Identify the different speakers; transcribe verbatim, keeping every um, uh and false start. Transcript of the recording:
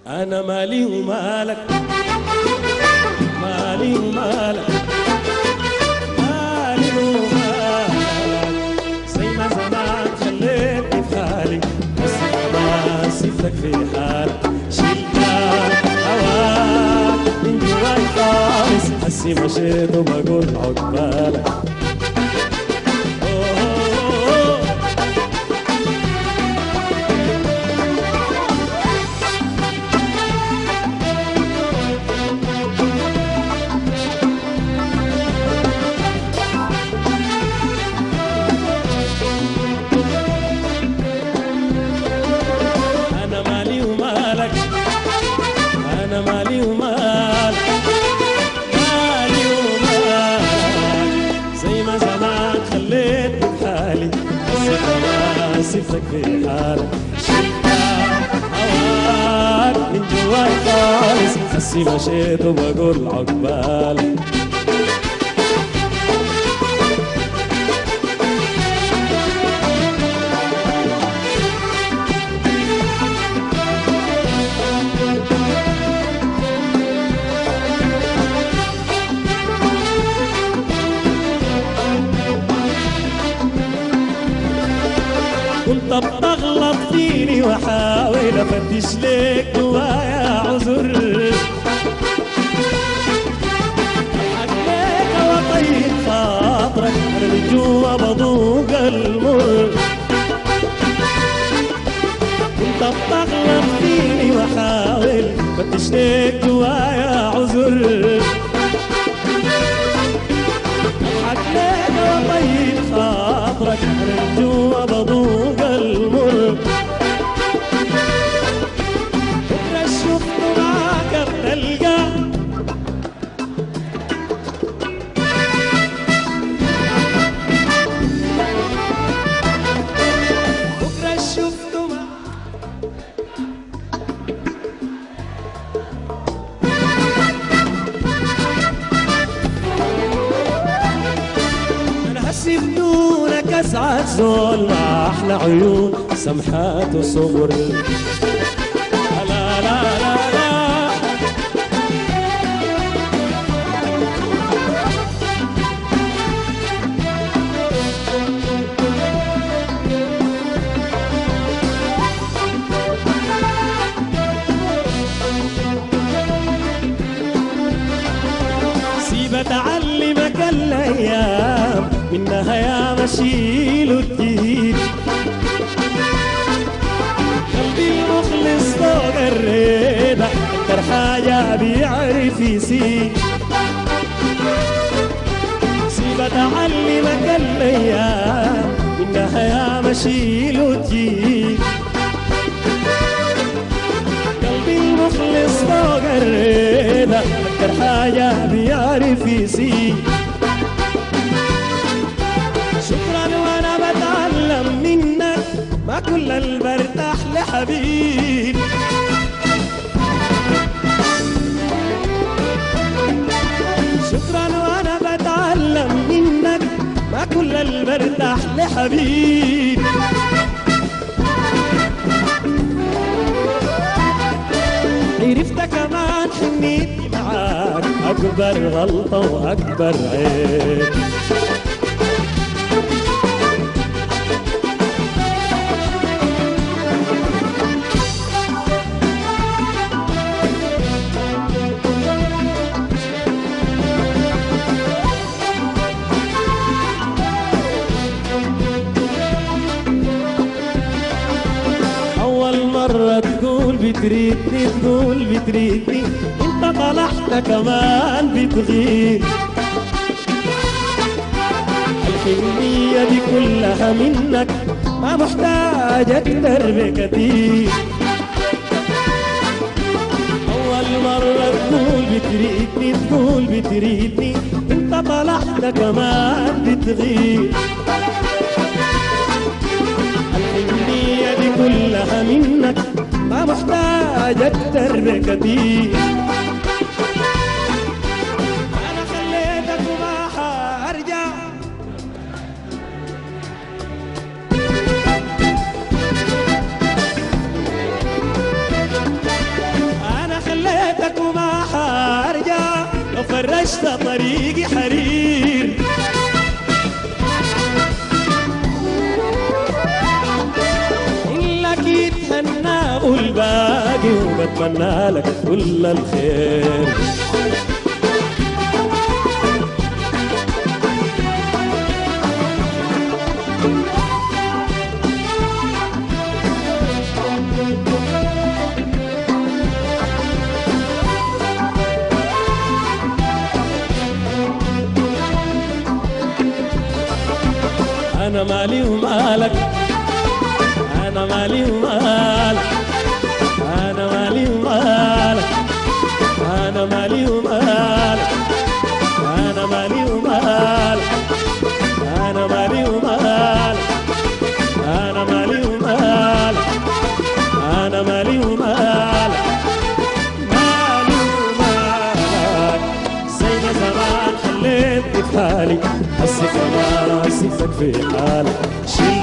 Speaker 1: أنا مالي ومالك، مالي ومالك، مالي ومالك، زي ما زمان خليتني في حالي بس ما سبتك في حالك، شلتك هواك من جواي خالص، حسي مشيت وبقول عقبالك. مالي ومالك، مالي ومالك، زي ما زمان خليتني بحالي بس ما سبتك في حالك، شلتك هواك من جواي خالص، حسي مشيت وبقول عقبالك. كنت بتغلط فيني واحاول افتش ليك جوايا عذر، اضحك ليك واطيب خاطرك انا من جوا بذوق المر. كنت بتغلط فيني واحاول افتش ليك جوايا عذر، اضحك ليك واطيب خاطرك انا من جوا بذوق المر. بكره شفت معاك بتلقى بكره شفت انا هسي بدونك اسعد زول مع احلى عيون سمحات وصبر. لا لا لا لا سيب اتعلمك الايام منها يا مشيل وتجيب، قلبي المخلص فوق الريبة أكتر حاجة بيعرف يسيب. سيب أتعلمك الأيام منها يا مشيل وتجيب، قلبي المخلص فوق الريبة أكتر حاجة بيعرف يسيب. شكرا وانا بتعلم منك ما كل البرتاح لحبيب. شكرا وانا بتعلم منك ما كل البرتاح لحبيب. عرفت كمان حنيتي معاك اكبر غلطة واكبر عيب. مرة تقول بتريدني تقول بتريدني انت طلعت كمان بتغير. الحنية دي كلها منك ما محتاج اكتر بكتير. اول مرة تقول بتريدني تقول بتريدني انت طلعت كمان بتغير. الحنية دي كلها منك ما محتاج اكتر بكتير. انا خليتك وما حارجع فرشت طريقي حرير. إن لك يتهنى والباقي وبتمنى لك كل الخير. أنا مالي ومالك، أنا مالي ومالك، أنا مالي ومالك، أنا مالي ومالك، أنا مالي ومالك، أنا مالي ومالك، أنا مالي ومالك، أنا مالي ومالك، مالي ومالك. زي ما زمان خليتني في حالي، هسي كمان سيبك في حالك.